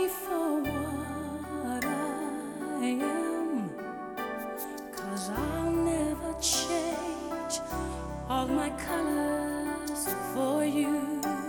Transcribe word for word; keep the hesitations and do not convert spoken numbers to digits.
for what I am, 'cause I'll never change all my colors for you.